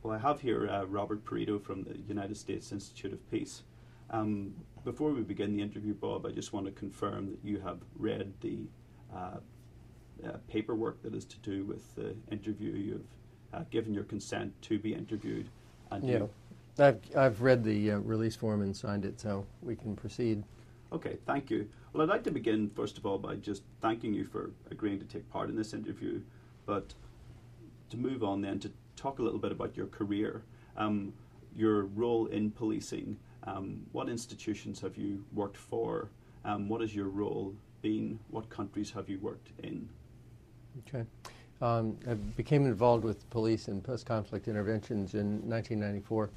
Well, I have here Robert Perito from the United States Institute of Peace. Before we begin the interview, Bob, I just want to confirm that you have read the paperwork that is to do with the interview. You've given your consent to be interviewed. And I've read the release form and signed it, so we can proceed. Okay, thank you. Well, I'd like to begin, first of all, by just thanking you for agreeing to take part in this interview, but to move on then to talk a little bit about your career, your role in policing. What institutions have you worked for? What has your role been? What countries have you worked in? Okay. I became involved with police and post-conflict interventions in 1994.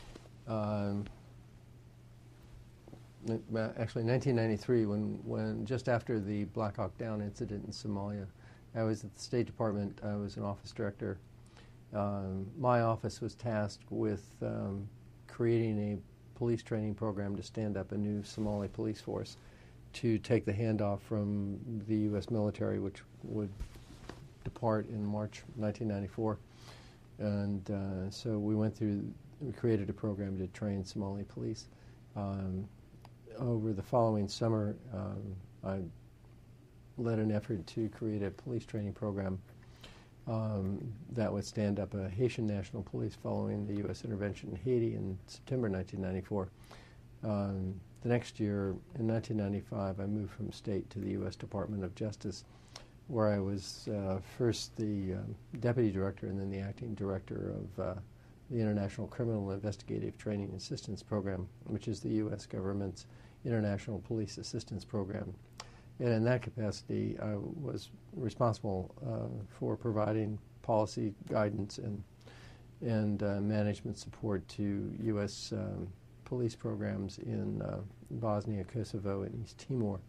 Actually, 1993, when just after the Black Hawk Down incident in Somalia, I was at the State Department. I was an office director. My office was tasked with creating a police training program to stand up a new Somali police force to take the handoff from the U.S. military, which would depart in March 1994. And so we created a program to train Somali police. Over the following summer, I led an effort to create a police training program that would stand up a Haitian National Police following the U.S. intervention in Haiti in September 1994. The next year, in 1995, I moved from state to the U.S. Department of Justice, where I was first the deputy director and then the acting director of the International Criminal Investigative Training Assistance Program, which is the U.S. government's International Police Assistance Program. And in that capacity, I was responsible for providing policy guidance and management support to U.S. police programs in Bosnia, Kosovo, and East Timor.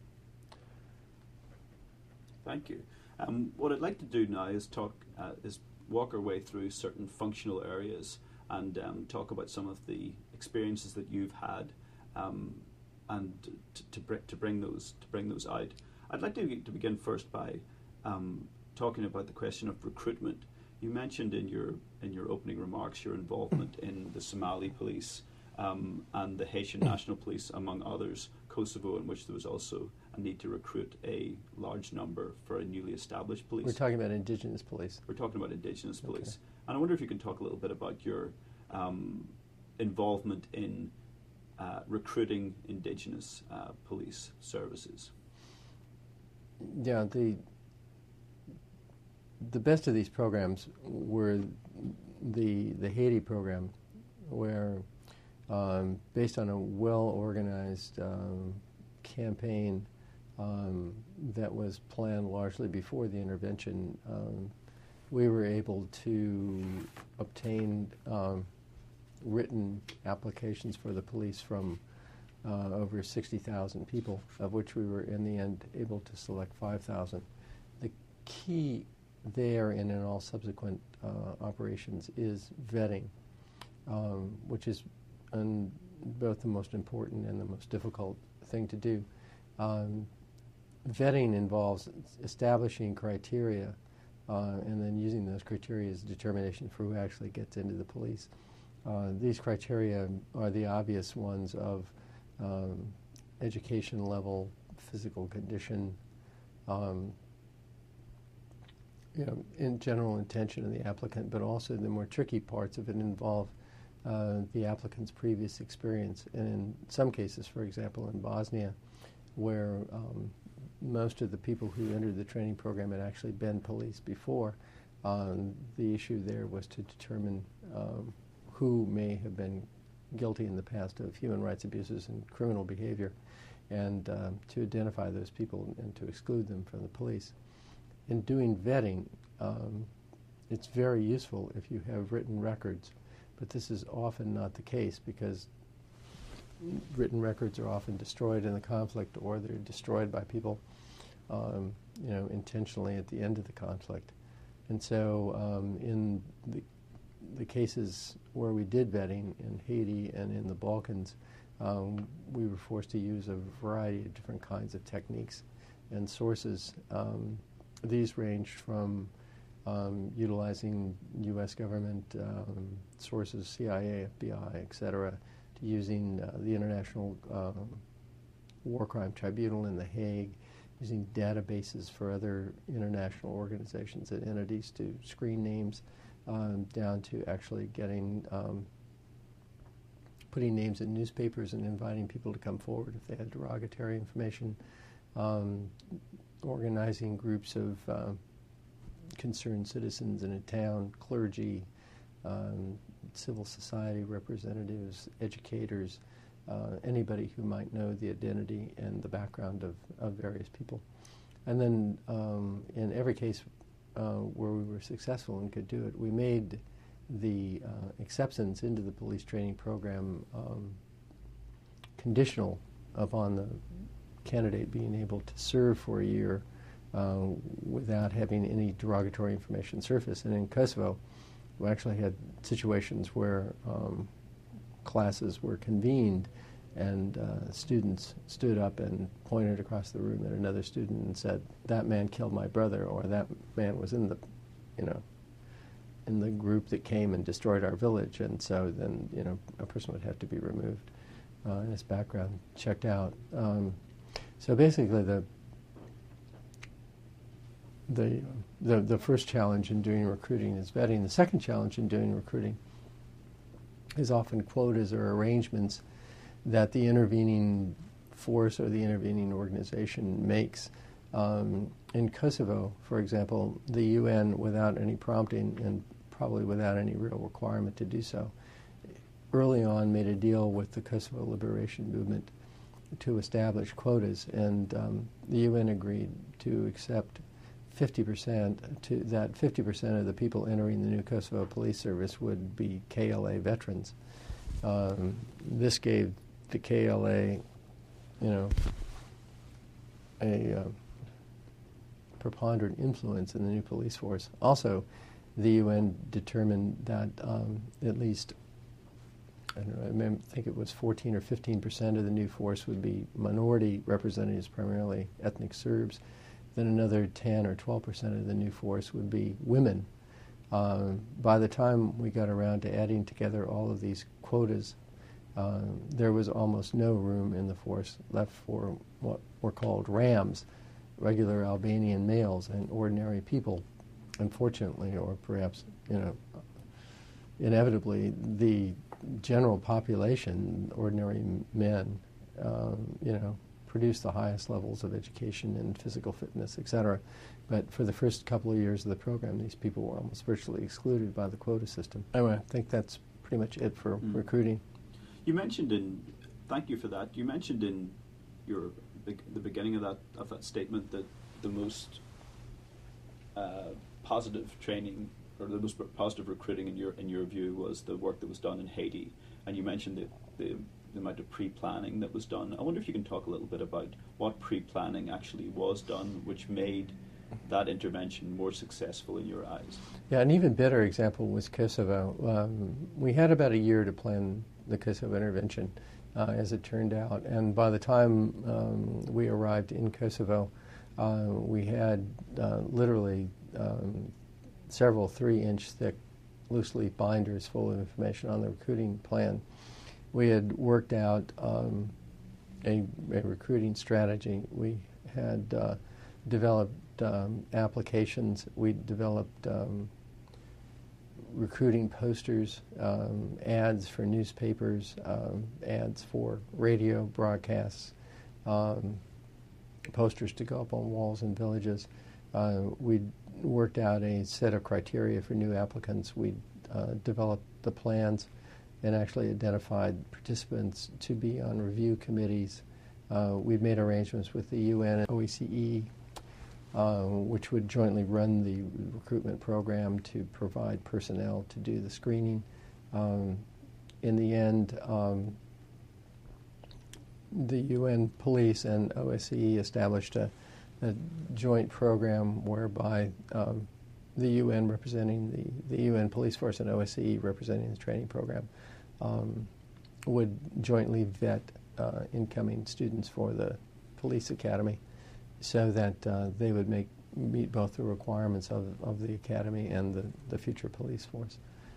Thank you. What I'd like to do now is walk our way through certain functional areas and talk about some of the experiences that you've had, and to bring those out. I'd like to begin first by talking about the question of recruitment. You mentioned in your opening remarks your involvement in the Somali police and the Haitian National Police, among others, Kosovo, in which there was also a need to recruit a large number for a newly established police. We're talking about indigenous police. We're talking about indigenous police. And I wonder if you can talk a little bit about your involvement in recruiting indigenous police services. Yeah, the best of these programs were the Haiti program, where based on a well-organized campaign that was planned largely before the intervention, we were able to obtain written applications for the police from over 60,000 people, of which we were in the end able to select 5,000. The key there and in all subsequent operations is vetting, which is both the most important and the most difficult thing to do. Vetting involves establishing criteria and then using those criteria as determination for who actually gets into the police. These criteria are the obvious ones of education level, physical condition, in general intention of the applicant, but also the more tricky parts of it involve the applicant's previous experience. And in some cases, for example, in Bosnia, where most of the people who entered the training program had actually been police before, the issue there was to determine who may have been guilty in the past of human rights abuses and criminal behavior, and to identify those people and to exclude them from the police. In doing vetting, it's very useful if you have written records, but this is often not the case because written records are often destroyed in the conflict, or they're destroyed by people, intentionally at the end of the conflict. And so, in the cases where we did vetting in Haiti and in the Balkans, we were forced to use a variety of different kinds of techniques and sources. These ranged from utilizing U.S. government sources, CIA, FBI, etc., to using the International War Crime Tribunal in The Hague, using databases for other international organizations and entities to screen names, down to actually getting putting names in newspapers and inviting people to come forward if they had derogatory information, organizing groups of concerned citizens in a town, clergy, civil society representatives, educators, anybody who might know the identity and the background of various people. And then in every case where we were successful and could do it, we made the acceptance into the police training program conditional upon the candidate being able to serve for a year without having any derogatory information surface. And in Kosovo, we actually had situations where classes were convened and students stood up and pointed across the room at another student and said, "That man killed my brother," or "That man was in the, in the group that came and destroyed our village." And so then, a person would have to be removed and his background checked out. So basically, the first challenge in doing recruiting is vetting. The second challenge in doing recruiting is often quotas or arrangements that the intervening force or the intervening organization makes. In Kosovo, for example, the UN, without any prompting and probably without any real requirement to do so, early on made a deal with the Kosovo Liberation Movement to establish quotas, and the UN agreed to accept 50%, that 50% of the people entering the new Kosovo Police Service would be KLA veterans. This gave the KLA, a preponderant influence in the new police force. Also, the UN determined that at least, I think it was 14 or 15% of the new force would be minority representatives, primarily ethnic Serbs. Then another 10 or 12% of the new force would be women. By the time we got around to adding together all of these quotas, there was almost no room in the force left for what were called RAMs, regular Albanian males and ordinary people. Unfortunately, or perhaps, inevitably, the general population, ordinary men, produce the highest levels of education and physical fitness, etc. But for the first couple of years of the program, these people were almost virtually excluded by the quota system. Anyway, I think that's pretty much it for recruiting. You mentioned thank you for that. You mentioned in the beginning of that statement that the most positive training or the most positive recruiting in your view was the work that was done in Haiti, and you mentioned the amount of pre-planning that was done. I wonder if you can talk a little bit about what pre-planning actually was done, which made that intervention more successful in your eyes. Yeah, an even better example was Kosovo. We had about a year to plan the Kosovo intervention, as it turned out, and by the time we arrived in Kosovo, we had literally several 3-inch thick loose leaf binders full of information on the recruiting plan. We had worked out a recruiting strategy. We had developed applications. We developed recruiting posters, ads for newspapers, ads for radio broadcasts, posters to go up on walls in villages. We worked out a set of criteria for new applicants. We developed the plans and actually identified participants to be on review committees. We've made arrangements with the UN and OECE, which would jointly run the recruitment program to provide personnel to do the screening. In the end, the UN police and OSCE established a joint program whereby the UN representing the UN police force and OSCE representing the training program would jointly vet incoming students for the police academy so that they would make meet both the requirements of the academy and the future police force.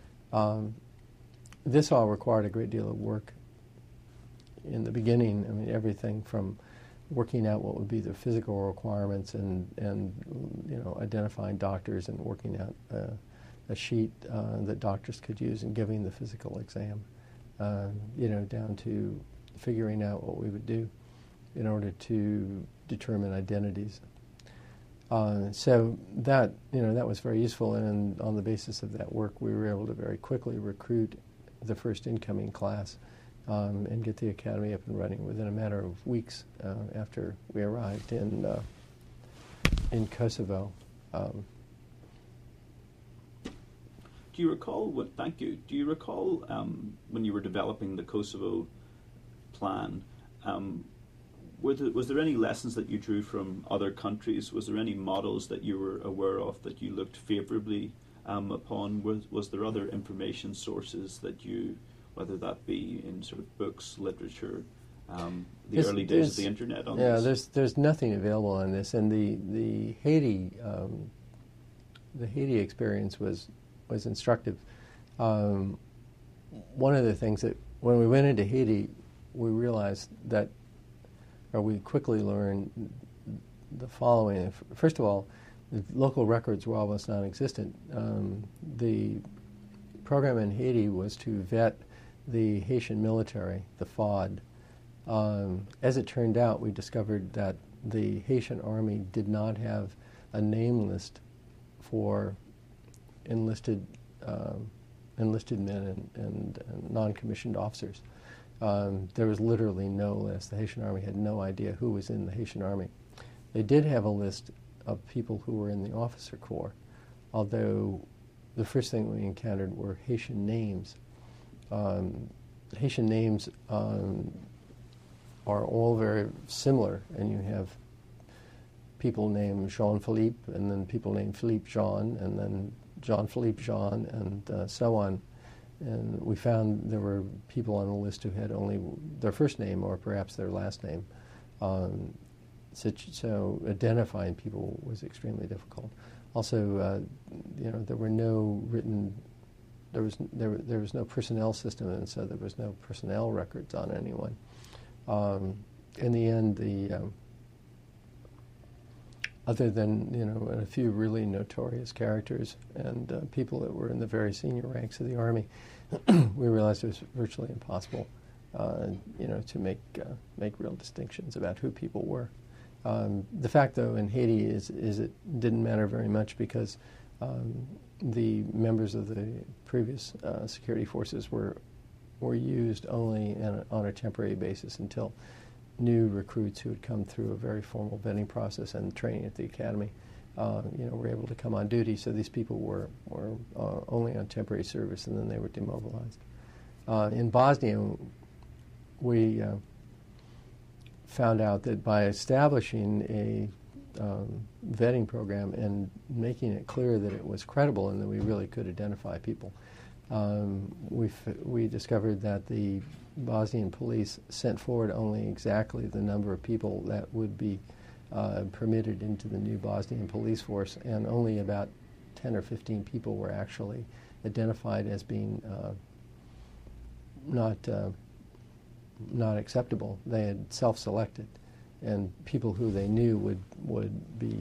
This all required a great deal of work in the beginning. I mean, everything from working out what would be the physical requirements and identifying doctors and working out a sheet that doctors could use in giving the physical exam, down to figuring out what we would do in order to determine identities. So that was very useful, and on the basis of that work, we were able to very quickly recruit the first incoming class and get the academy up and running within a matter of weeks after we arrived in Kosovo. Do you recall thank you. Do you recall when you were developing the Kosovo plan? Was there any lessons that you drew from other countries? Was there any models that you were aware of that you looked favourably upon? Was there other information sources that you, whether that be in sort of books, literature, the early days of the internet on this? Yeah, there's nothing available on this, and the Haiti experience was instructive. One of the things that when we went into Haiti, we realized that, or we quickly learned the following. First of all, the local records were almost non-existent. The program in Haiti was to vet the Haitian military, the FAUD. As it turned out, we discovered that the Haitian army did not have a name list for enlisted men and non-commissioned officers. There was literally no list. The Haitian Army had no idea who was in the Haitian Army. They did have a list of people who were in the officer corps, although the first thing we encountered were Haitian names. Haitian names are all very similar, and you have people named Jean-Philippe, and then people named Philippe Jean, and then Jean-Philippe Jean, and so on. And we found there were people on the list who had only their first name or perhaps their last name. So identifying people was extremely difficult. Also, there were no written, there was no personnel system, and so there was no personnel records on anyone. In the end, other than a few really notorious characters and people that were in the very senior ranks of the Army, we realized it was virtually impossible, to make real distinctions about who people were. The fact, though, in Haiti is it didn't matter very much because the members of the previous security forces were used only on a temporary basis until new recruits who had come through a very formal vetting process and training at the academy, were able to come on duty. So these people were only on temporary service, and then they were demobilized. In Bosnia, we found out that by establishing a vetting program and making it clear that it was credible and that we really could identify people, we discovered that the Bosnian police sent forward only exactly the number of people that would be permitted into the new Bosnian police force, and only about 10 or 15 people were actually identified as being not acceptable. They had self-selected, and people who they knew would be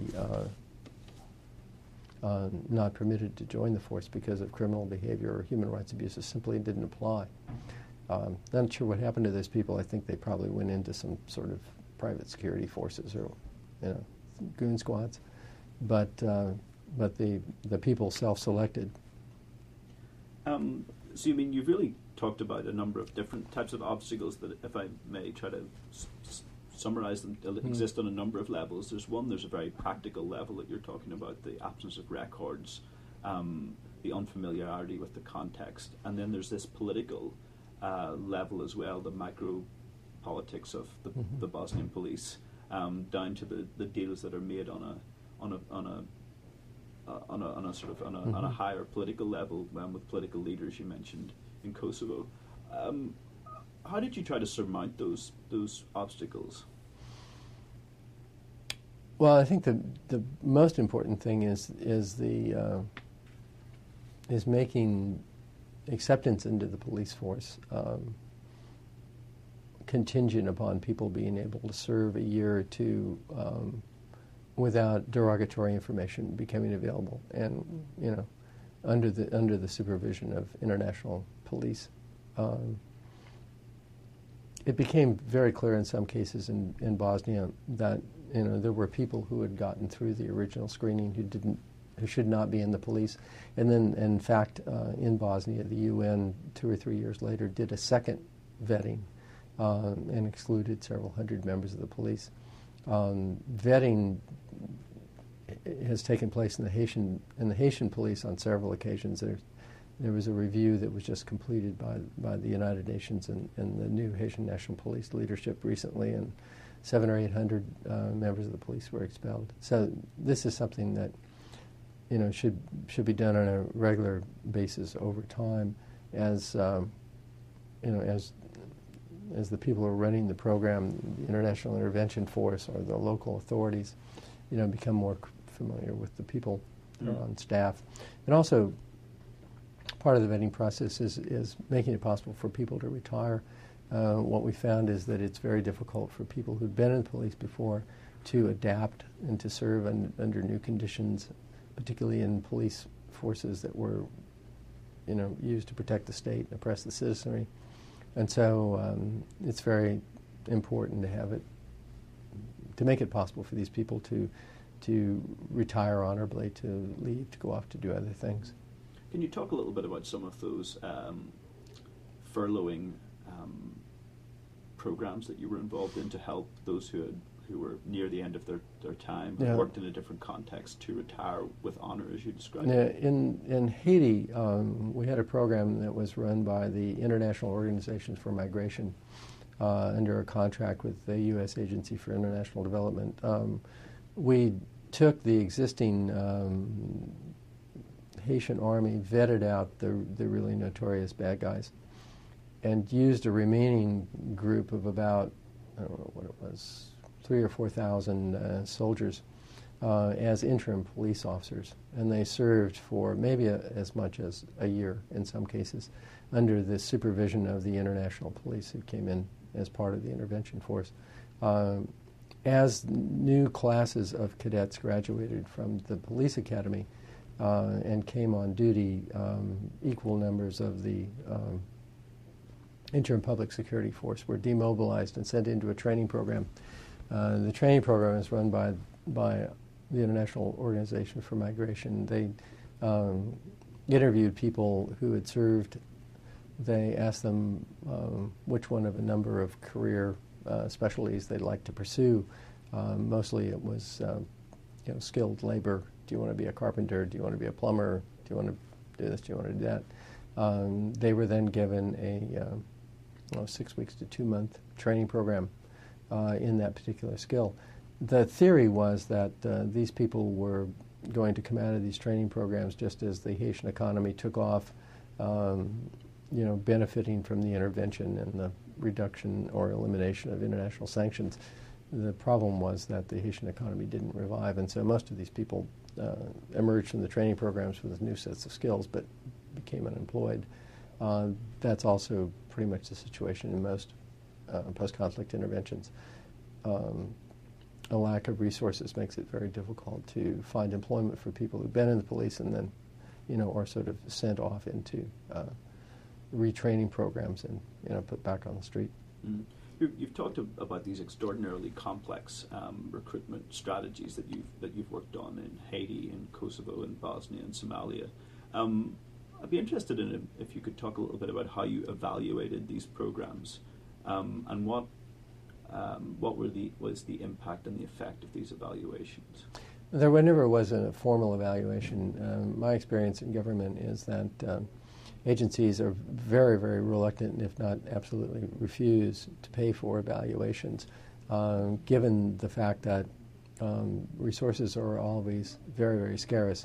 not permitted to join the force because of criminal behavior or human rights abuses simply didn't apply. Not sure what happened to those people. I think they probably went into some sort of private security forces or goon squads. But the people self-selected. So you mean you've really talked about a number of different types of obstacles that, if I may try to summarize them, exist on a number of levels. There's a very practical level that you're talking about, the absence of records, the unfamiliarity with the context, and then there's this political level as well, the micro politics of the Bosnian police, down to the deals that are made on a higher political level with political leaders you mentioned in Kosovo. How did you try to surmount those obstacles? Well, I think the most important thing is making acceptance into the police force contingent upon people being able to serve a year or two without derogatory information becoming available, and under the supervision of international police. It became very clear in some cases in Bosnia that there were people who had gotten through the original screening who should not be in the police, and then in fact in Bosnia the UN 2 or 3 years later did a second vetting and excluded several hundred members of the police. Vetting has taken place in the Haitian police on several occasions. There was a review that was just completed by the United Nations and the new Haitian National Police leadership recently, and 700 or 800 members of the police were expelled. So this is something that should be done on a regular basis over time, as as the people who are running the program, the International Intervention Force or the local authorities, become more familiar with the people that are on staff. And also, part of the vetting process is making it possible for people to retire. What we found is that it's very difficult for people who've been in the police before to adapt and to serve under new conditions, particularly in police forces that were, used to protect the state and oppress the citizenry. And so it's very important to make it possible for these people to retire honorably, to leave, to go off to do other things. Can you talk a little bit about some of those furloughing programs that you were involved in to help those who were near the end of their time, who worked in a different context, to retire with honor, as you described? In Haiti, we had a program that was run by the International Organization for Migration under a contract with the U.S. Agency for International Development. We took the existing Haitian army, vetted out the really notorious bad guys, and used a remaining group of about, I don't know what it was, 3,000 or 4,000 soldiers as interim police officers. And they served for maybe as much as a year in some cases under the supervision of the international police who came in as part of the intervention force. As new classes of cadets graduated from the police academy and came on duty, equal numbers of the interim public security force were demobilized and sent into a training program. The training program is run by the International Organization for Migration. They interviewed people who had served. They asked them which one of a number of career specialties they'd like to pursue. Mostly it was skilled labor. Do you want to be a carpenter? Do you want to be a plumber? Do you want to do this? Do you want to do that? They were then given a 6 weeks to 2 month training program in that particular skill. The theory was that these people were going to come out of these training programs just as the Haitian economy took off, benefiting from the intervention and the reduction or elimination of international sanctions. The problem was that the Haitian economy didn't revive, and so most of these people emerged from the training programs with new sets of skills but became unemployed. That's also pretty much the situation in most post-conflict interventions. A lack of resources makes it very difficult to find employment for people who've been in the police and then, are sort of sent off into retraining programs and, put back on the street. Mm. You've talked about these extraordinarily complex recruitment strategies that you've worked on in Haiti, in Kosovo, in Bosnia, and Somalia. I'd be interested in if you could talk a little bit about how you evaluated these programs and what was the impact and the effect of these evaluations. There never was a formal evaluation. My experience in government is that agencies are very, very reluctant, if not absolutely refuse, to pay for evaluations, given the fact that resources are always very, very scarce.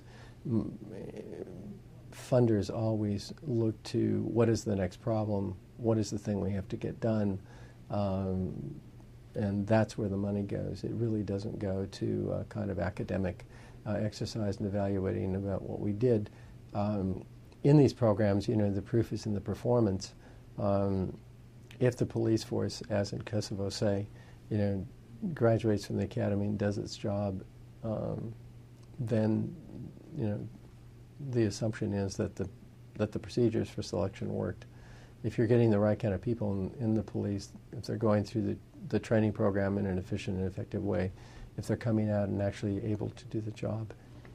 Funders always look to what is the next problem, what is the thing we have to get done, and that's where the money goes. It really doesn't go to kind of academic exercise and evaluating about what we did. In these programs, the proof is in the performance. If the police force, as in Kosovo, say, graduates from the academy and does its job, then, the assumption is that the procedures for selection worked. If you're getting the right kind of people in the police, if they're going through the training program in an efficient and effective way, if they're coming out and actually able to do the job,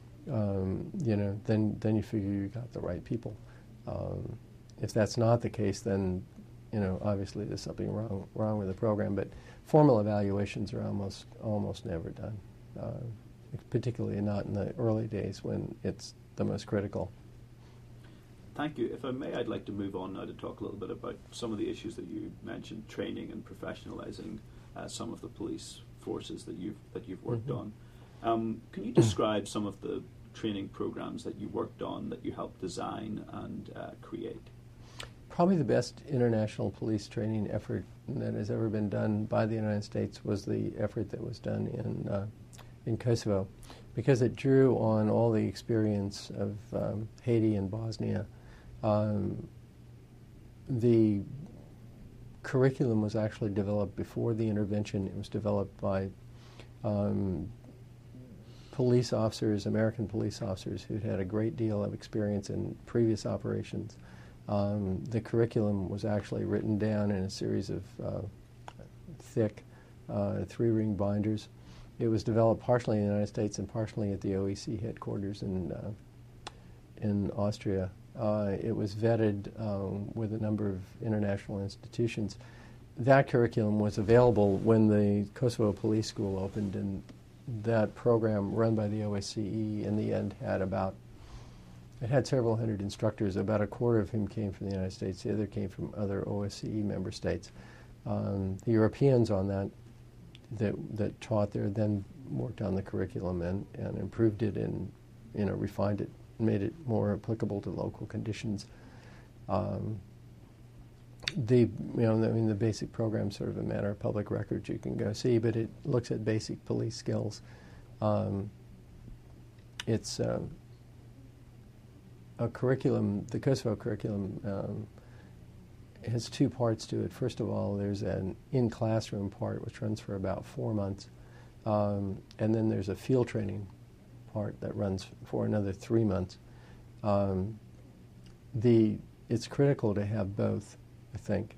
then you figure you got the right people. If that's not the case, then obviously there's something wrong with the program. But formal evaluations are almost never done, particularly not in the early days when it's the most critical. Thank you. If I may, I'd like to move on now to talk a little bit about some of the issues that you mentioned, training and professionalizing some of the police forces that you've worked on. Can you describe some of the training programs that you worked on, that you helped design and create? Probably the best international police training effort that has ever been done by the United States was the effort that was done in Kosovo, because it drew on all the experience of Haiti and Bosnia. The curriculum was actually developed before the intervention. It was developed by police officers, American police officers, who'd had a great deal of experience in previous operations. The curriculum was actually written down in a series of thick 3-ring binders. It was developed partially in the United States and partially at the OEC headquarters in Austria. It was vetted with a number of international institutions. That curriculum was available when the Kosovo Police School opened, and that program run by the OSCE in the end had several hundred instructors. About a quarter of whom came from the United States. The other came from other OSCE member states. The Europeans on that taught there then worked on the curriculum and improved it and refined it, made it more applicable to local conditions. The basic program is sort of a matter of public record you can go see, but it looks at basic police skills. It's a curriculum. The Kosovo curriculum has 2 parts to it. First of all, there's an in-classroom part which runs for about 4 months, and then there's a field training part that runs for another 3 months. It's critical to have both, I think.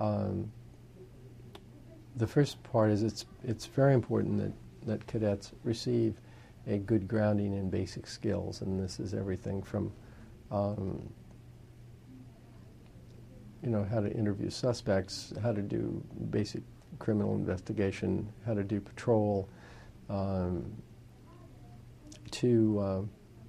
The first part is it's very important that cadets receive a good grounding in basic skills, and this is everything from how to interview suspects, how to do basic criminal investigation, how to do patrol, to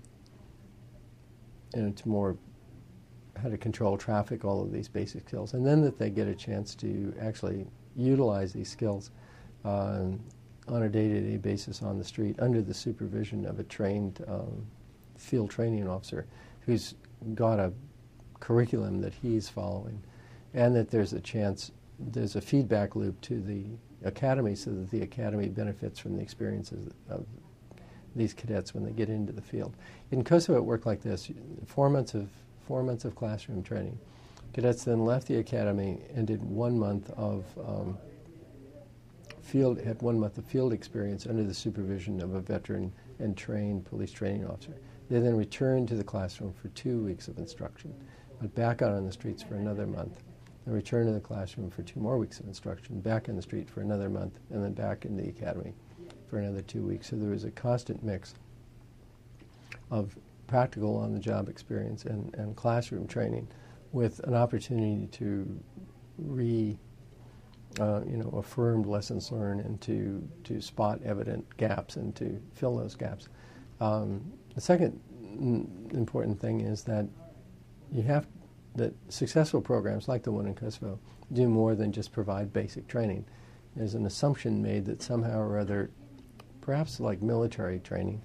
more how to control traffic, all of these basic skills. And then that they get a chance to actually utilize these skills on a day-to-day basis on the street under the supervision of a trained field training officer who's got a curriculum that he's following, and that there's a feedback loop to the academy so that the academy benefits from the experiences of these cadets when they get into the field. In Kosovo it worked like this: 4 months of classroom training. Cadets then left the academy and did 1 month of field experience under the supervision of a veteran and trained police training officer. They then returned to the classroom for 2 weeks of instruction, went back out on the streets for another month, then returned to the classroom for 2 more weeks of instruction, back on the street for another month, and then back in the academy for another 2 weeks. So there was a constant mix of practical on-the-job experience and classroom training, with an opportunity to affirmed lessons learned and to spot evident gaps and to fill those gaps. The second important thing is that that successful programs like the one in Kosovo do more than just provide basic training. There's an assumption made that somehow or other, perhaps like military training,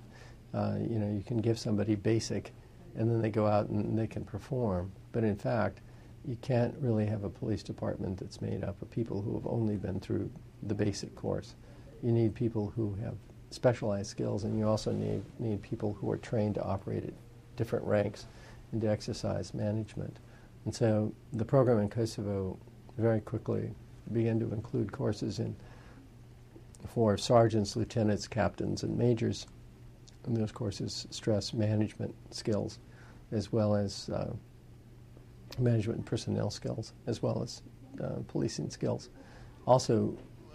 you can give somebody basic and then they go out and they can perform. But in fact, you can't really have a police department that's made up of people who have only been through the basic course. You need people who have specialized skills, and you also need people who are trained to operate at different ranks and to exercise management. And so the program in Kosovo very quickly began to include courses for sergeants, lieutenants, captains, and majors. And those courses stress management skills as well as management and personnel skills, as well as policing skills. Also,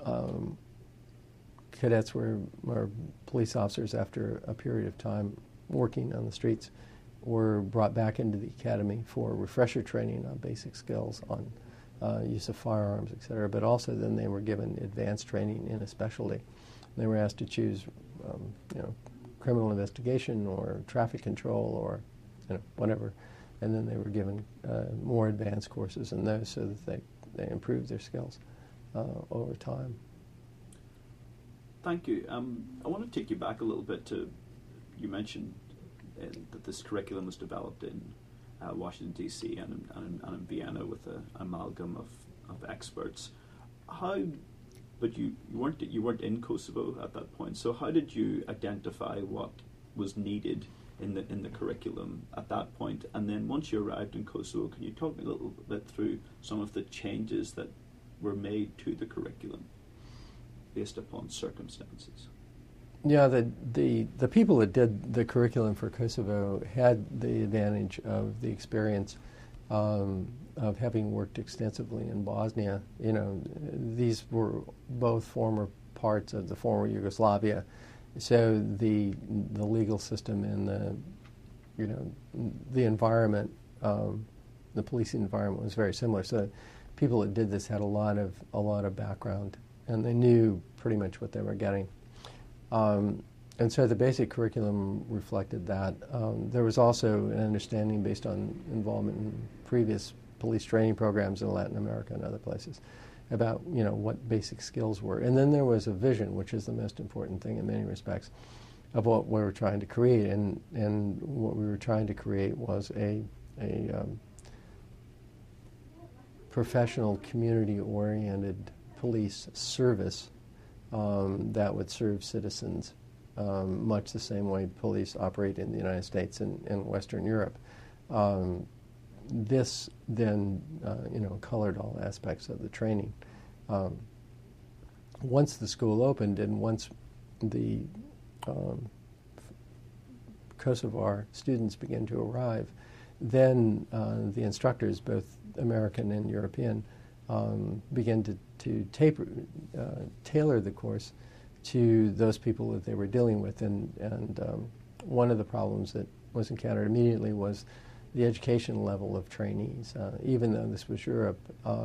cadets were police officers after a period of time working on the streets were brought back into the academy for refresher training on basic skills, on use of firearms, etc. But also then they were given advanced training in a specialty. They were asked to choose, criminal investigation or traffic control or, whatever. And then they were given more advanced courses in those so that they improved their skills over time. Thank you. I want to take you back a little bit to, you mentioned that this curriculum was developed in Washington, D.C. and in Vienna with an amalgam of experts. But you weren't in Kosovo at that point, so how did you identify what was needed in the curriculum at that point? And then once you arrived in Kosovo, can you talk me a little bit through some of the changes that were made to the curriculum based upon circumstances? Yeah, the people that did the curriculum for Kosovo had the advantage of the experience of having worked extensively in Bosnia. These were both former parts of the former Yugoslavia, so the legal system and the environment, the policing environment was very similar. So people that did this had a lot of background, and they knew pretty much what they were getting. And so the basic curriculum reflected that. There was also an understanding based on involvement in previous police training programs in Latin America and other places about what basic skills were. And then there was a vision, which is the most important thing in many respects, of what we were trying to create. And what we were trying to create was a professional, community-oriented police service that would serve citizens much the same way police operate in the United States and Western Europe. This then, colored all aspects of the training. Once the school opened and once the Kosovar students began to arrive, then the instructors, both American and European, began to tailor the course to those people that they were dealing with. And one of the problems that was encountered immediately was the education level of trainees. Even though this was Europe,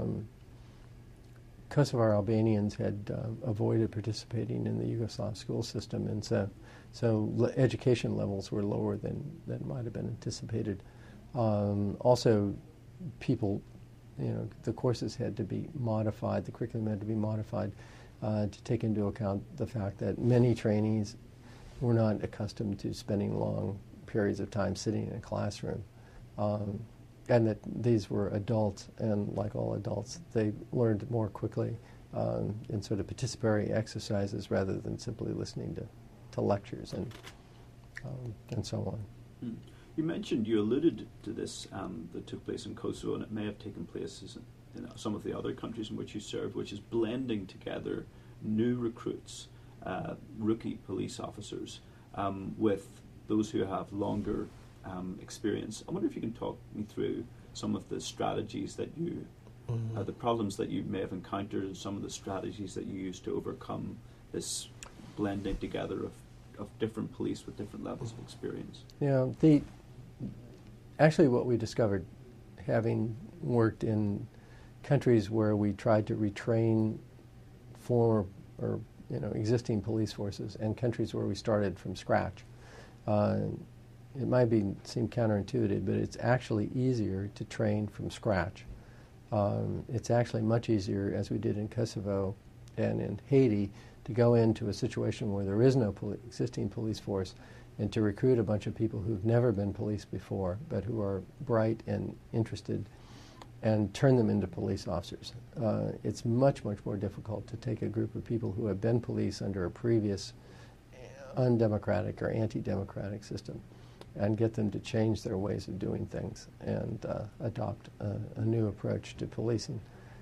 Kosovar Albanians had avoided participating in the Yugoslav school system, and so education levels were lower than might have been anticipated. Also, people, the courses had to be modified, the curriculum had to be modified to take into account the fact that many trainees were not accustomed to spending long periods of time sitting in a classroom. And that these were adults, and like all adults, they learned more quickly in sort of participatory exercises rather than simply listening to lectures and so on. You mentioned, you alluded to this that took place in Kosovo, and it may have taken place in some of the other countries in which you served, which is blending together new recruits, rookie police officers, with those who have longer experience. I wonder if you can talk me through some of the strategies that you, the problems that you may have encountered, and some of the strategies that you used to overcome this blending together of different police with different levels of experience. Yeah, actually what we discovered, having worked in countries where we tried to retrain former or existing police forces, and countries where we started from scratch, it might seem counterintuitive, but it's actually easier to train from scratch. It's actually much easier, as we did in Kosovo and in Haiti, to go into a situation where there is no existing police force and to recruit a bunch of people who've never been police before, but who are bright and interested and turn them into police officers. It's much, much more difficult to take a group of people who have been police under a previous undemocratic or anti-democratic system and get them to change their ways of doing things and adopt a new approach to policing.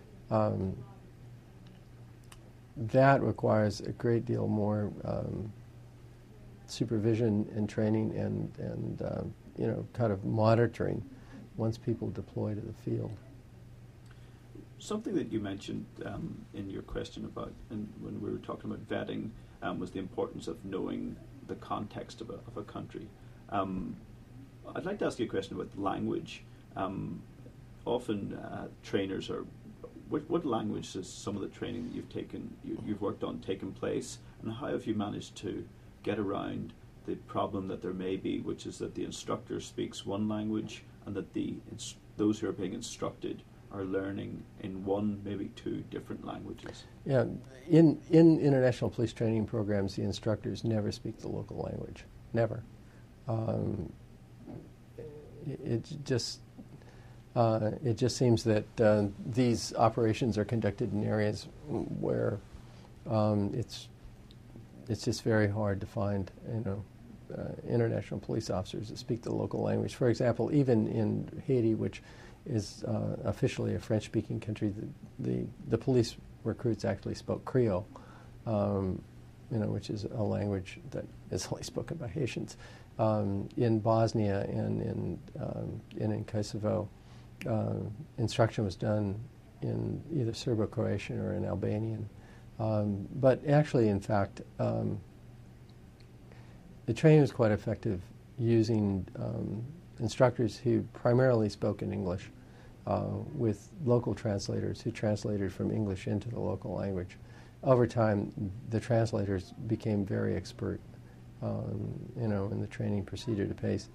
That requires a great deal more supervision and training and kind of monitoring once people deploy to the field. Something that you mentioned in your question about, and when we were talking about vetting, was the importance of knowing the context of a country. I'd like to ask you a question about language. Often trainers are, what language has some of the training that you've worked on taken place, and how have you managed to get around the problem that there may be, which is that the instructor speaks one language and that those who are being instructed are learning in one, maybe two different languages? Yeah, in international police training programs, the instructors never speak the local language, never. It just seems that these operations are conducted in areas where it's just very hard to find, international police officers that speak the local language. For example, even in Haiti, which is officially a French-speaking country, the police recruits actually spoke Creole, which is a language that is only spoken by Haitians. In Bosnia and in Kosovo, instruction was done in either Serbo-Croatian or in Albanian. But actually, in fact, the training was quite effective using instructors who primarily spoke in English with local translators who translated from English into the local language. Over time, the translators became very expert, and the training proceeded apace.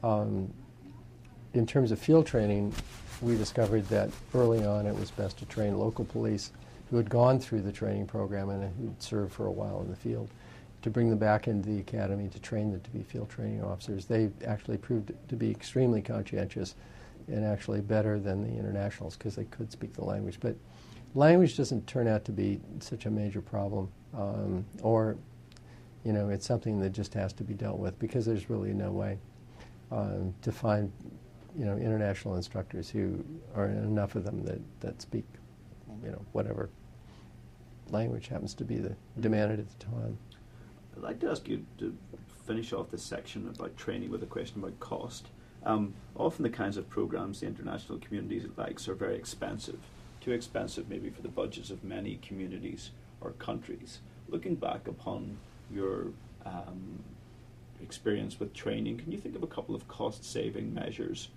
In terms of field training, we discovered that early on it was best to train local police who had gone through the training program and who'd served for a while in the field, to bring them back into the academy to train them to be field training officers. They actually proved to be extremely conscientious and actually better than the internationals because they could speak the language. But language doesn't turn out to be such a major problem, or it's something that just has to be dealt with because there's really no way to find international instructors who are enough of them that speak whatever language happens to be demanded at the time. I'd like to ask you to finish off this section about training with a question about cost. Often the kinds of programs the international communities likes are very expensive, too expensive maybe for the budgets of many communities or countries. Looking back upon your experience with training, can you think of a couple of cost-saving measures,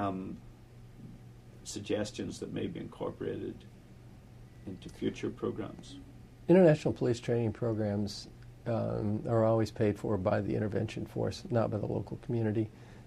suggestions that may be incorporated into future programs? International police training programs are always paid for by the intervention force, not by the local community.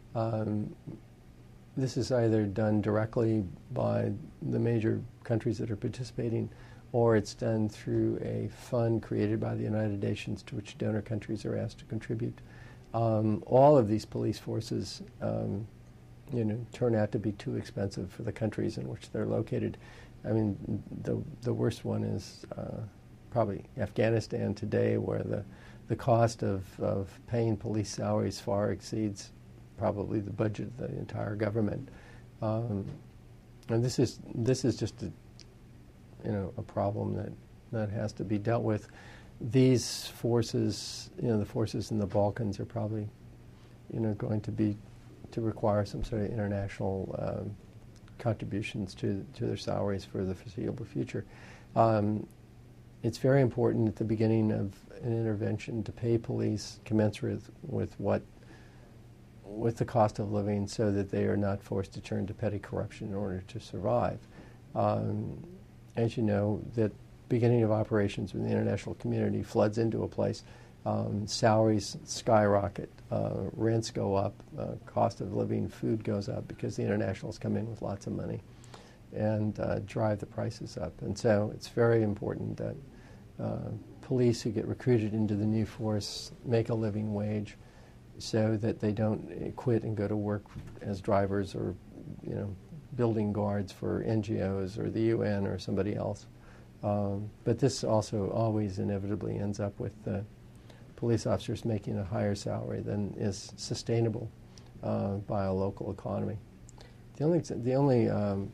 This is either done directly by the major countries that are participating, or it's done through a fund created by the United Nations to which donor countries are asked to contribute. All of these police forces turn out to be too expensive for the countries in which they're located. I mean, the worst one is probably Afghanistan today, where the cost of paying police salaries far exceeds probably the budget of the entire government. And this is just a problem that has to be dealt with. These forces, the forces in the Balkans, are probably going to require some sort of international contributions to their salaries for the foreseeable future. It's very important at the beginning of an intervention to pay police commensurate with the cost of living, so that they are not forced to turn to petty corruption in order to survive. As you know, that beginning of operations when the international community floods into a place, salaries skyrocket, rents go up, cost of living, food goes up because the internationals come in with lots of money and drive the prices up. And so it's very important that police who get recruited into the new force make a living wage, so that they don't quit and go to work as drivers or building guards for NGOs or the UN or somebody else. But this also always inevitably ends up with police officers making a higher salary than is sustainable by a local economy. The only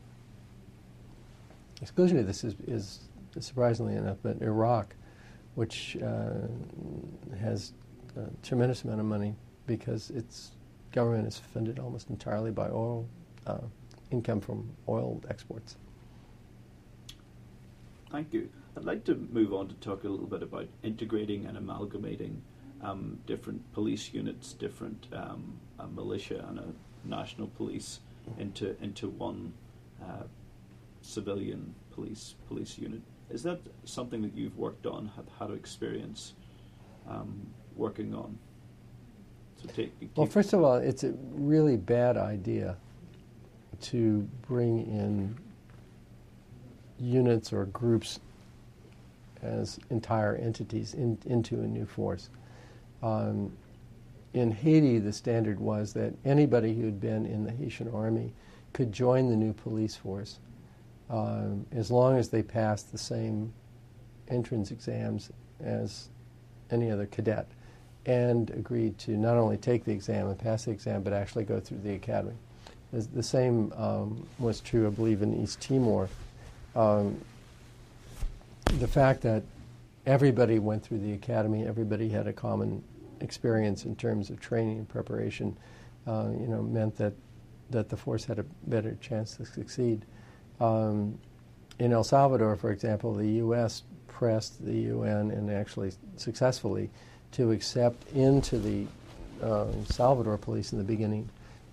exclusion to this is surprisingly enough, but Iraq, which has a tremendous amount of money because its government is funded almost entirely by oil income from oil exports. Thank you. I'd like to move on to talk a little bit about integrating and amalgamating different police units, different a militia and a national police into one civilian police unit. Is that something that you've worked on, have had experience working on? So well, first of all, it's a really bad idea to bring in units or groups as entire entities into a new force. In Haiti, the standard was that anybody who had been in the Haitian army could join the new police force as long as they passed the same entrance exams as any other cadet and agreed to not only take the exam and pass the exam, but actually go through the academy. The same was true, I believe, in East Timor. The fact that everybody went through the academy, everybody had a common experience in terms of training and preparation, meant that the force had a better chance to succeed. In El Salvador, for example, the U.S. pressed the UN, and actually successfully, to accept into the Salvador police in the beginning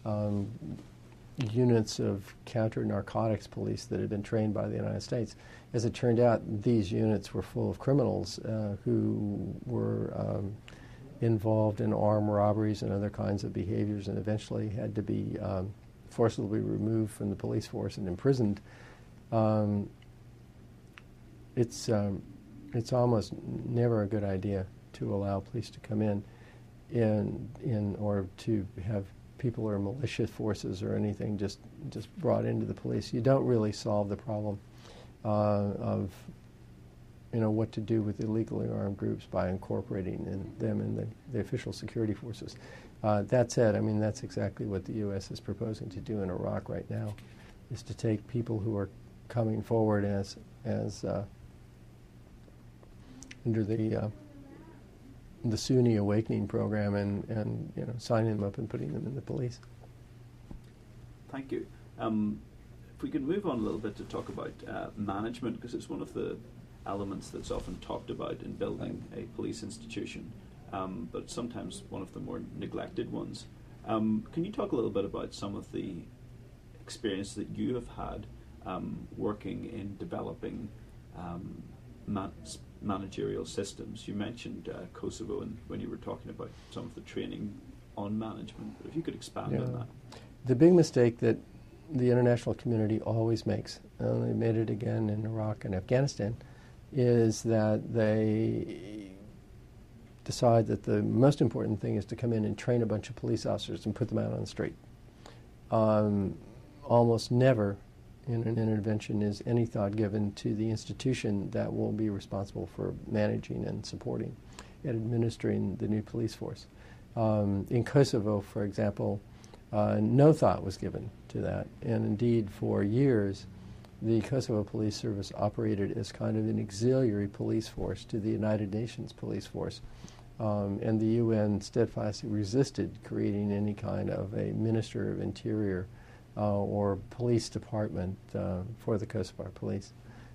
units of counter-narcotics police that had been trained by the United States. As it turned out, these units were full of criminals who were involved in armed robberies and other kinds of behaviors, and eventually had to be forcibly removed from the police force and imprisoned. It's almost never a good idea to allow police to come in or to have people or militia forces or anything just brought into the police. You don't really solve the problem of what to do with illegally armed groups by incorporating them in the official security forces. That said, I mean, that's exactly what the U.S. is proposing to do in Iraq right now, is to take people who are coming forward as under the Sunni Awakening program and signing them up and putting them in the police. Thank you. If we can move on a little bit to talk about management, because it's one of the elements that's often talked about in building a police institution, but sometimes one of the more neglected ones. Can you talk a little bit about some of the experience that you have had working in developing managerial systems? You mentioned Kosovo when you were talking about some of the training on management, but if you could expand on that. The big mistake that the international community always makes, and they made it again in Iraq and Afghanistan, is that they decide that the most important thing is to come in and train a bunch of police officers and put them out on the street. Almost never in an intervention is any thought given to the institution that will be responsible for managing and supporting and administering the new police force. In Kosovo, for example, no thought was given to that, and indeed for years the Kosovo Police Service operated as kind of an auxiliary police force to the United Nations police force, and the UN steadfastly resisted creating any kind of a Minister of Interior or police department for the Kosovar police.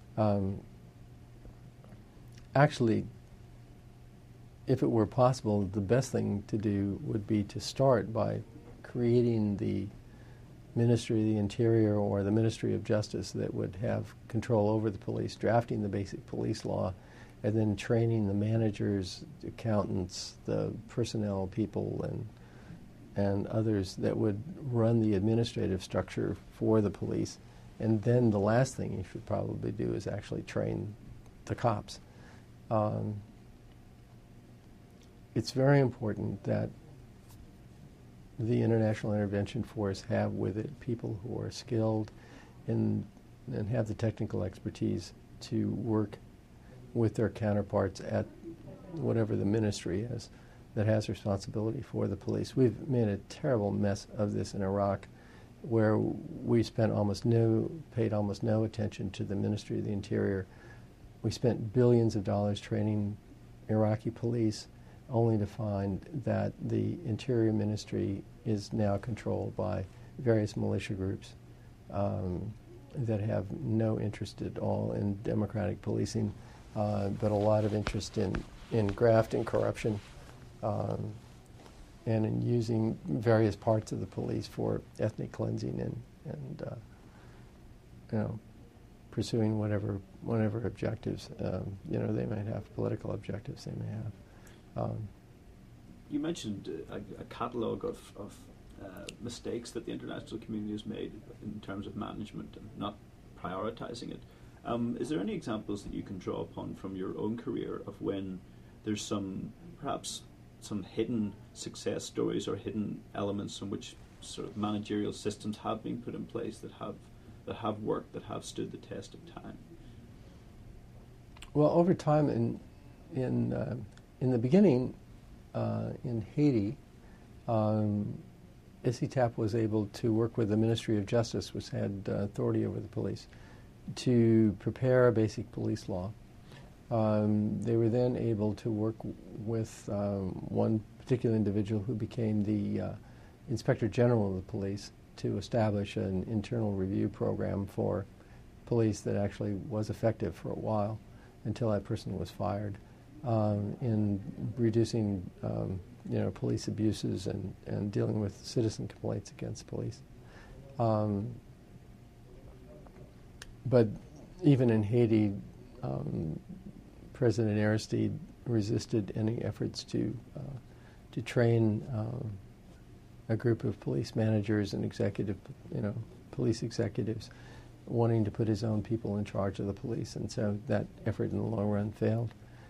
Actually, if it were possible, the best thing to do would be to start by creating the Ministry of the Interior or the Ministry of Justice that would have control over the police, drafting the basic police law, and then training the managers, the accountants, the personnel people, and others that would run the administrative structure for the police. And then the last thing you should probably do is actually train the cops. It's very important that the International Intervention Force have with it people who are skilled and have the technical expertise to work with their counterparts at whatever the ministry is that has responsibility for the police. We've made a terrible mess of this in Iraq, where we paid almost no attention to the Ministry of the Interior. We spent billions of dollars training Iraqi police, only to find that the Interior Ministry is now controlled by various militia groups that have no interest at all in democratic policing, but a lot of interest in graft and corruption, and in using various parts of the police for ethnic cleansing and pursuing whatever objectives they might have, political objectives they may have. You mentioned a catalogue of mistakes that the international community has made in terms of management and not prioritizing it. Is there any examples that you can draw upon from your own career of when there's perhaps some hidden success stories or hidden elements in which sort of managerial systems have been put in place that have worked, that have stood the test of time? Well, over time, in the beginning, in Haiti, ICTAP was able to work with the Ministry of Justice, which had authority over the police, to prepare a basic police law. They were then able to work with one particular individual who became the Inspector General of the police to establish an internal review program for police that actually was effective for a while until that person was fired, in reducing police abuses and dealing with citizen complaints against police. But even in Haiti, President Aristide resisted any efforts to train a group of police managers and police executives wanting to put his own people in charge of the police, and so that effort in the long run failed.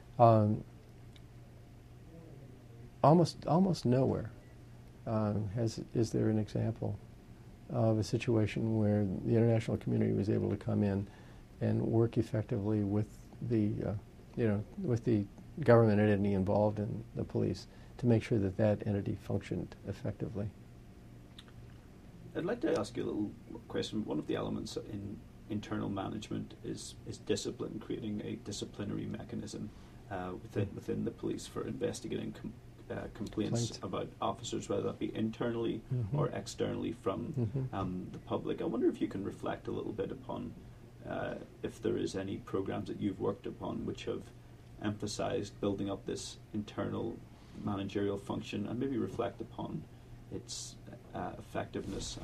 Almost nowhere is there an example of a situation where the international community was able to come in and work effectively with the government entity involved in the police to make sure that entity functioned effectively. I'd like to ask you a little question. One of the elements in internal management is discipline, creating a disciplinary mechanism within the police for investigating complaints about officers, whether that be internally or externally from the public. I wonder if you can reflect a little bit upon if there is any programs that you've worked upon which have emphasized building up this internal managerial function, and maybe reflect upon its effectiveness.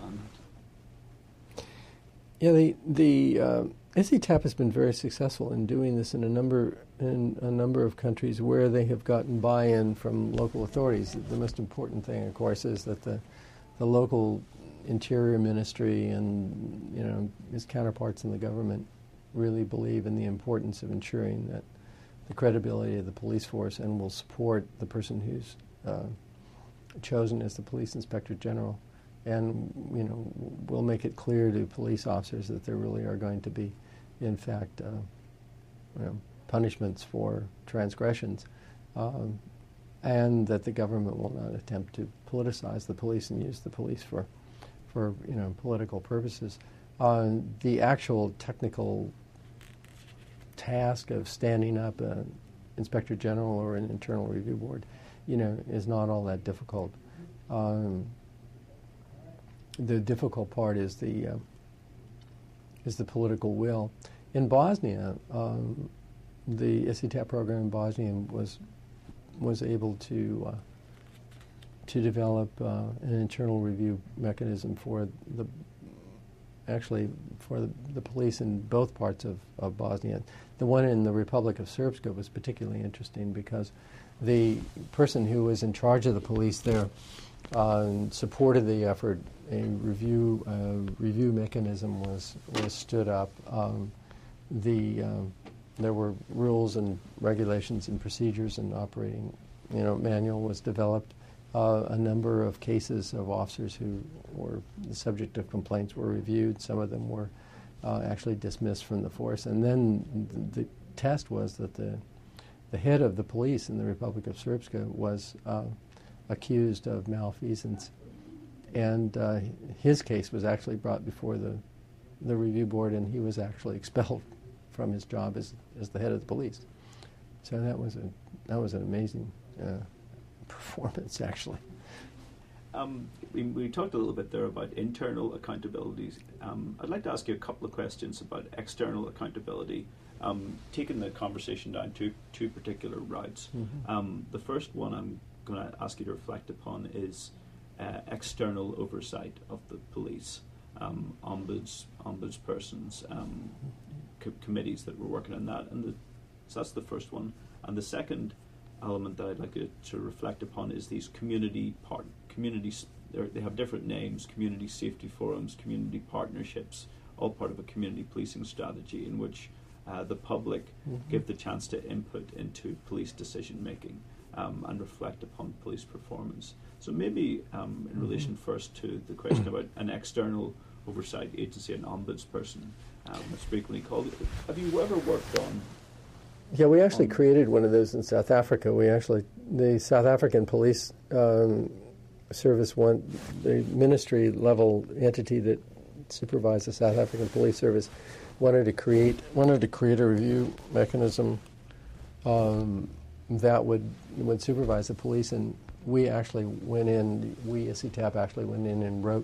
And the ICTAP has been very successful in doing this in a number of countries where they have gotten buy-in from local authorities. The most important thing, of course, is that the local Interior Ministry and its counterparts in the government really believe in the importance of ensuring that the credibility of the police force and will support the person who's chosen as the police inspector general, and we'll make it clear to police officers that there really are going to be, in fact, punishments for transgressions, and that the government will not attempt to politicize the police and use the police for political purposes. The actual technical task of standing up an inspector general or an internal review board, is not all that difficult. The difficult part is the political will. In Bosnia, the ICTAP program in Bosnia was able to develop an internal review mechanism for the police in both parts of Bosnia. The one in the Republic of Srpska was particularly interesting because the person who was in charge of the police there supported the effort. A review mechanism was stood up. There were rules and regulations and procedures and operating manual was developed. A number of cases of officers who were the subject of complaints were reviewed. Some of them were actually dismissed from the force. And then the test was that the head of the police in the Republic of Srpska was accused of malfeasance, and his case was actually brought before the review board, and he was actually expelled from his job as the head of the police. So that was an amazing performance, actually. We talked a little bit there about internal accountabilities. I'd like to ask you a couple of questions about external accountability, taking the conversation down to two particular routes. Mm-hmm. The first one I'm going to ask you to reflect upon is external oversight of the police, ombudspersons, committees that were working on that, so that's the first one. And the second element that I'd like you to reflect upon is these communities. They have different names: community safety forums, community partnerships, all part of a community policing strategy in which the public give the chance to input into police decision making and reflect upon police performance. So maybe in relation first to the question about an external oversight agency, an ombudsperson, it's frequently called. Have you ever worked on? Yeah, we actually created one of those in South Africa. The South African Police Service, the ministry level entity that supervised the South African Police Service, wanted to create a review mechanism that would supervise the police, and we actually went in. We as CTAP actually went in and wrote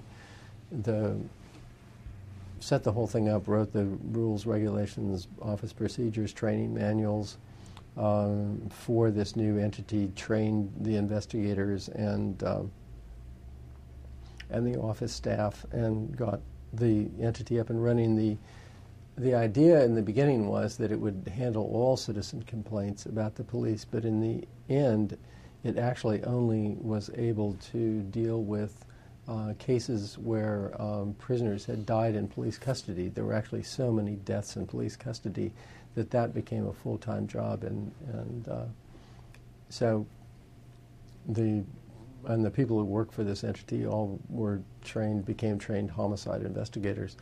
set the whole thing up, wrote the rules, regulations, office procedures, training manuals for this new entity, trained the investigators and the office staff, and got the entity up and running. The idea in the beginning was that it would handle all citizen complaints about the police, but in the end, it actually only was able to deal with cases where prisoners had died in police custody. There were actually so many deaths in police custody that became a full-time job, and so the people who worked for this entity all became trained homicide investigators.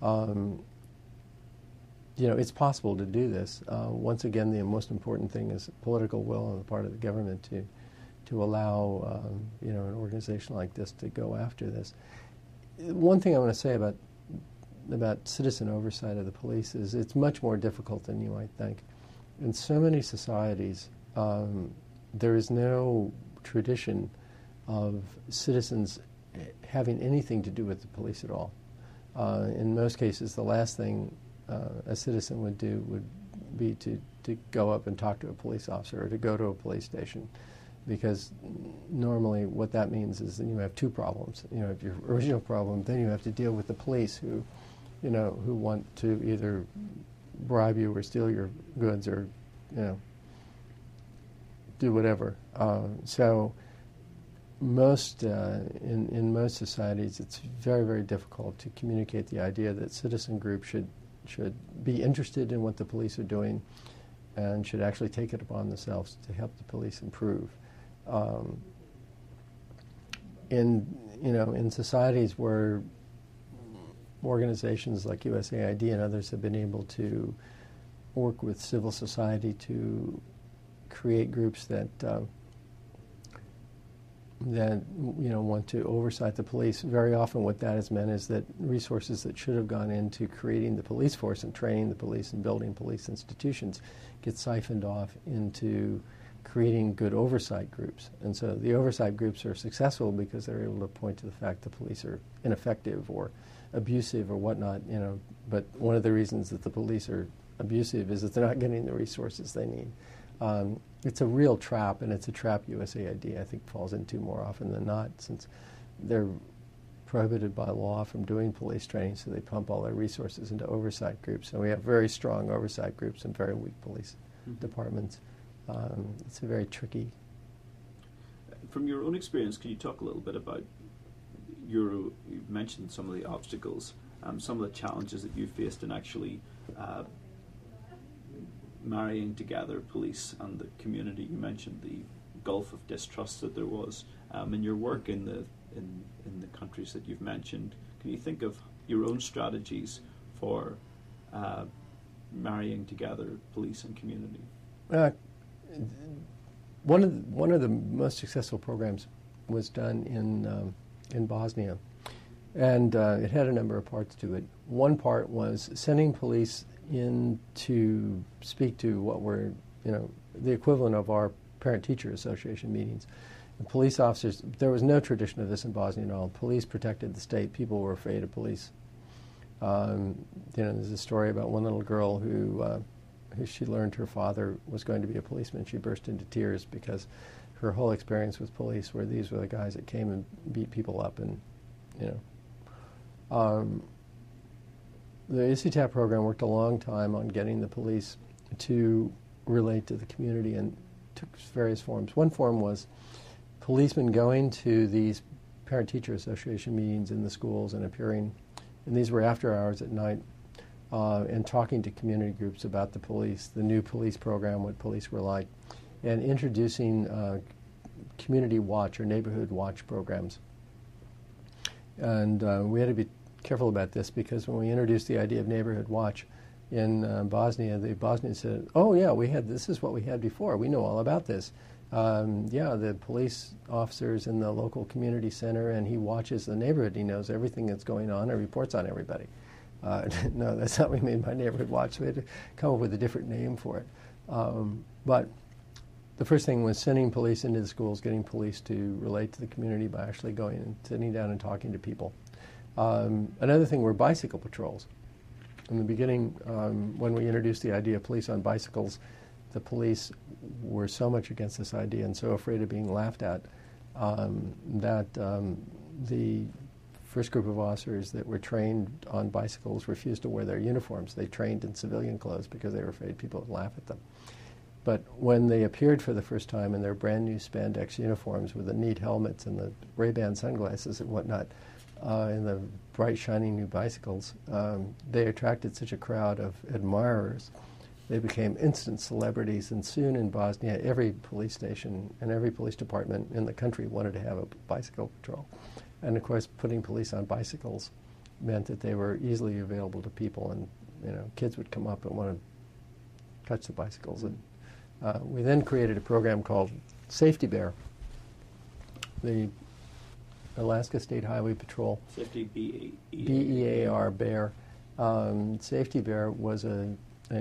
It's possible to do this. Once again, the most important thing is political will on the part of the government to allow an organization like this to go after this. One thing I want to say about citizen oversight of the police is it's much more difficult than you might think. In so many societies, there is no tradition of citizens having anything to do with the police at all. In most cases, the last thing a citizen would do would be to go up and talk to a police officer or to go to a police station, because normally what that means is that you have two problems. You have your original problem, then you have to deal with the police who want to either bribe you or steal your goods or do whatever. So in most societies, it's very, very difficult to communicate the idea that citizen groups should be interested in what the police are doing and should actually take it upon themselves to help the police improve. In societies where organizations like USAID and others have been able to work with civil society to create groups that want to oversight the police, very often what that has meant is that resources that should have gone into creating the police force and training the police and building police institutions get siphoned off into creating good oversight groups. And so the oversight groups are successful because they're able to point to the fact the police are ineffective or abusive or whatnot, but one of the reasons that the police are abusive is that they're not getting the resources they need. It's a real trap, and it's a trap USAID, I think, falls into more often than not, since they're prohibited by law from doing police training, so they pump all their resources into oversight groups. And we have very strong oversight groups and very weak police departments. It's a very tricky. From your own experience, can you talk a little bit about you mentioned some of the obstacles, some of the challenges that you faced in actually marrying together police and the community? You mentioned the gulf of distrust that there was in your work in the countries that you've mentioned. Can you think of your own strategies for marrying together police and community? One of the most successful programs was done in Bosnia, and it had a number of parts to it. One part was sending police in to speak to what were, the equivalent of our parent-teacher association meetings. And police officers, there was no tradition of this in Bosnia at all. Police protected the state. People were afraid of police. There's a story about one little girl who she learned her father was going to be a policeman. She burst into tears because her whole experience with police were these were the guys that came and beat people up, and the ISITAP program worked a long time on getting the police to relate to the community and took various forms. One form was policemen going to these parent-teacher association meetings in the schools and appearing, and these were after hours at night, and talking to community groups about the police, the new police program, what police were like, and introducing community watch or neighborhood watch programs. And we had to be careful about this because when we introduced the idea of neighborhood watch in Bosnia, the Bosnians said, "Oh yeah, this is what we had before. We know all about this. The police officer's in the local community center and he watches the neighborhood. He knows everything that's going on and reports on everybody." No, that's not what we mean by neighborhood watch. We had to come up with a different name for it. But the first thing was sending police into the schools, getting police to relate to the community by actually going and sitting down and talking to people. Another thing were bicycle patrols. In the beginning, when we introduced the idea of police on bicycles, the police were so much against this idea and so afraid of being laughed at that the first group of officers that were trained on bicycles refused to wear their uniforms. They trained in civilian clothes because they were afraid people would laugh at them. But when they appeared for the first time in their brand new spandex uniforms with the neat helmets and the Ray-Ban sunglasses and whatnot, and the bright, shiny new bicycles, they attracted such a crowd of admirers. They became instant celebrities, and soon in Bosnia, every police station and every police department in the country wanted to have a bicycle patrol. And of course, putting police on bicycles meant that they were easily available to people, and kids would come up and want to touch the bicycles. And we then created a program called Safety Bear. The Alaska State Highway Patrol. Safety B-E-A-R, Bear. Safety Bear was the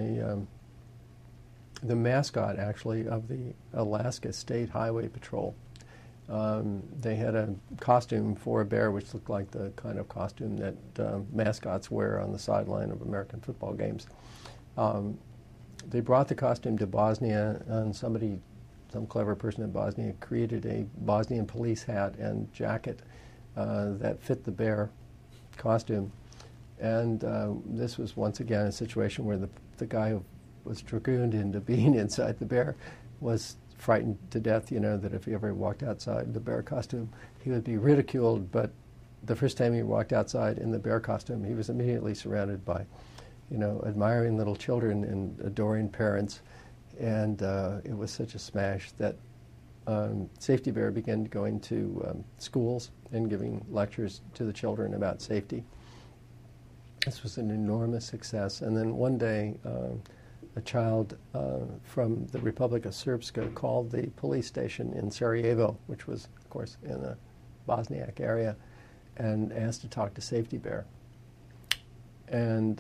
mascot, actually, of the Alaska State Highway Patrol. They had a costume for a bear which looked like the kind of costume that mascots wear on the sideline of American football games. They brought the costume to Bosnia, and some clever person in Bosnia created a Bosnian police hat and jacket that fit the bear costume. And this was once again a situation where the guy who was dragooned into being inside the bear was frightened to death, that if he ever walked outside the bear costume, he would be ridiculed. But the first time he walked outside in the bear costume, he was immediately surrounded by, admiring little children and adoring parents. And it was such a smash that Safety Bear began going to schools and giving lectures to the children about safety. This was an enormous success. And then one day, a child from the Republic of Srpska called the police station in Sarajevo, which was, of course, in the Bosniak area, and asked to talk to Safety Bear. And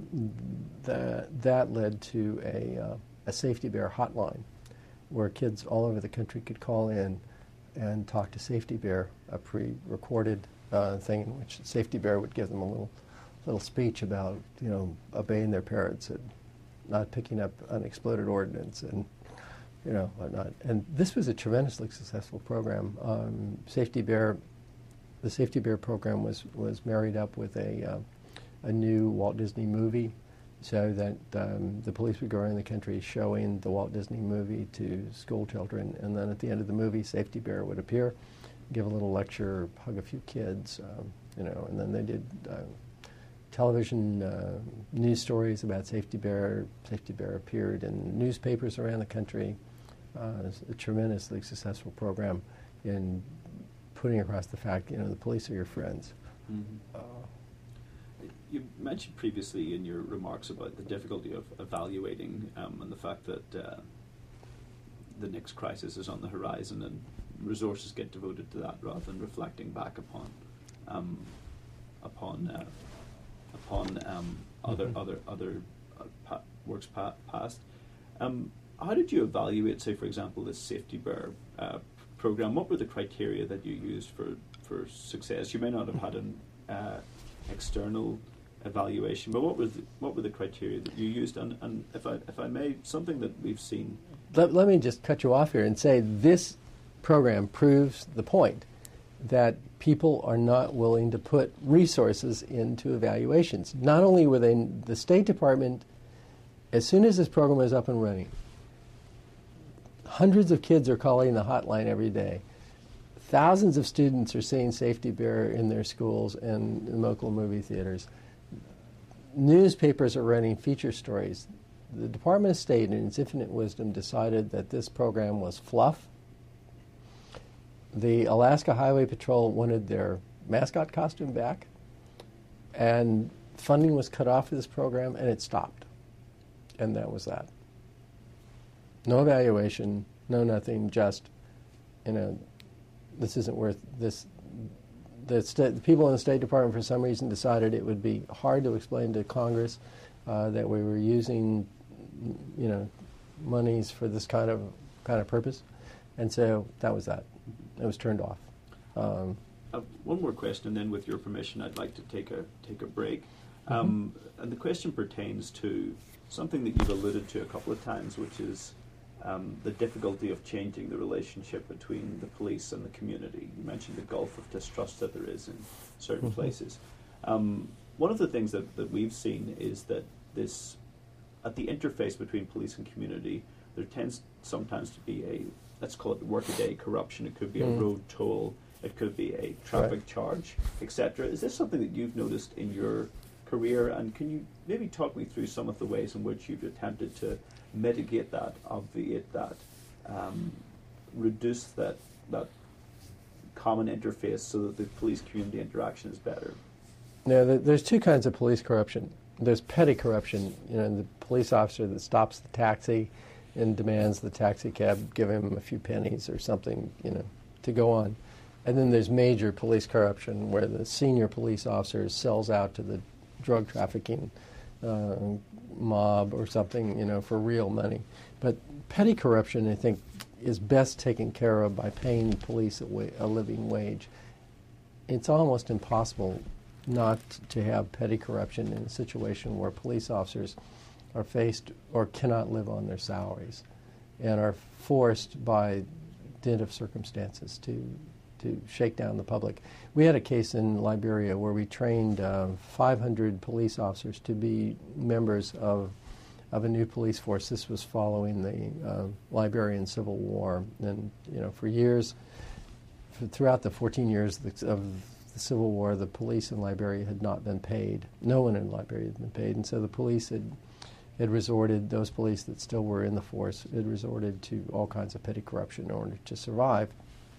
that led to a Safety Bear hotline where kids all over the country could call in and talk to Safety Bear, a pre-recorded thing in which Safety Bear would give them a little speech about, obeying their parents and not picking up unexploded ordnance and, whatnot. And this was a tremendously successful program. The Safety Bear program was married up with a new Walt Disney movie, so that the police would go around the country showing the Walt Disney movie to school children, and then at the end of the movie, Safety Bear would appear, give a little lecture, hug a few kids, and then they did television news stories about Safety Bear. Safety Bear appeared in newspapers around the country. It was a tremendously successful program in putting across the fact, the police are your friends. Mm-hmm. you mentioned previously in your remarks about the difficulty of evaluating and the fact that the next crisis is on the horizon and resources get devoted to that rather than reflecting back upon other works past. How did you evaluate, say, for example, this Safety Bear program? What were the criteria that you used for success? You may not have had an external evaluation, but what were the criteria that you used? And if I may, something that we've seen. Let me just cut you off here and say this program proves the point that people are not willing to put resources into evaluations. Not only were they, the State Department, as soon as this program was up and running, hundreds of kids are calling the hotline every day. Thousands of students are seeing Safety Bear in their schools and in local movie theaters. Newspapers are running feature stories. The Department of State, in its infinite wisdom, decided that this program was fluff. The Alaska Highway Patrol wanted their mascot costume back, and funding was cut off for this program, and it stopped. And that was that. No evaluation, no nothing, just, this isn't worth this. The people in the State Department, for some reason, decided it would be hard to explain to Congress that we were using, monies for this kind of purpose, and so that was that. It was turned off. One more question, and then, with your permission, I'd like to take a break. And the question pertains to something that you've alluded to a couple of times, which is the difficulty of changing the relationship between the police and the community. You mentioned the gulf of distrust that there is in certain places. One of the things that we've seen is that this, at the interface between police and community, there tends sometimes to be a, let's call it workaday corruption. It could be a road toll, it could be a traffic charge, etc. Is this something that you've noticed in your career, and can you maybe talk me through some of the ways in which you've attempted to mitigate that, obviate that, reduce that common interface so that the police-community interaction is better? No, there's two kinds of police corruption. There's petty corruption, the police officer that stops the taxi and demands the taxi cab give him a few pennies or something, to go on. And then there's major police corruption where the senior police officer sells out to the drug trafficking mob or something, for real money. But petty corruption, I think, is best taken care of by paying police a living wage. It's almost impossible not to have petty corruption in a situation where police officers are faced or cannot live on their salaries and are forced by dint of circumstances to shake down the public. We had a case in Liberia where we trained 500 police officers to be members of a new police force. This was following the Liberian Civil War. And, for years, throughout the 14 years of the Civil War, the police in Liberia had not been paid. No one in Liberia had been paid. And so the police had resorted, those police that still were in the force, had resorted to all kinds of petty corruption in order to survive,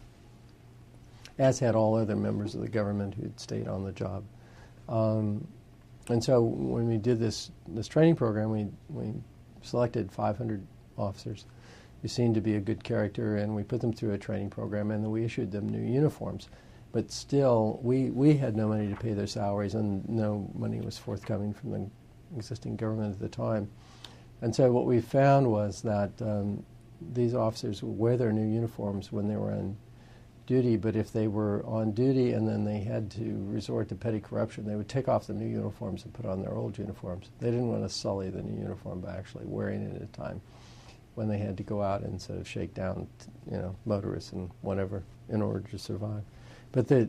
as had all other members of the government who had stayed on the job. And so when we did this training program, we selected 500 officers who seemed to be a good character, and we put them through a training program, and then we issued them new uniforms. But still, we had no money to pay their salaries, and no money was forthcoming from the existing government at the time. And so what we found was that these officers would wear their new uniforms when they were on duty, but if they were on duty and then they had to resort to petty corruption, they would take off the new uniforms and put on their old uniforms. They didn't want to sully the new uniform by actually wearing it at a time when they had to go out and sort of shake down, motorists and whatever in order to survive. But the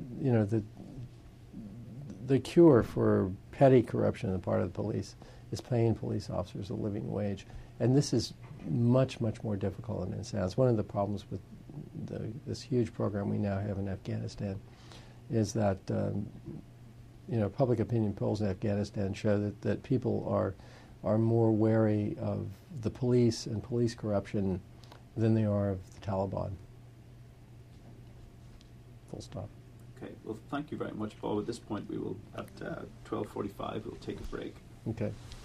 cure for petty corruption on the part of the police is paying police officers a living wage, and this is much, much more difficult than it sounds. One of the problems with this huge program we now have in Afghanistan is that public opinion polls in Afghanistan show that people are more wary of the police and police corruption than they are of the Taliban. Full stop. Okay. Well, thank you very much, Bob. At this point, we will, at 12:45, we'll take a break. Okay.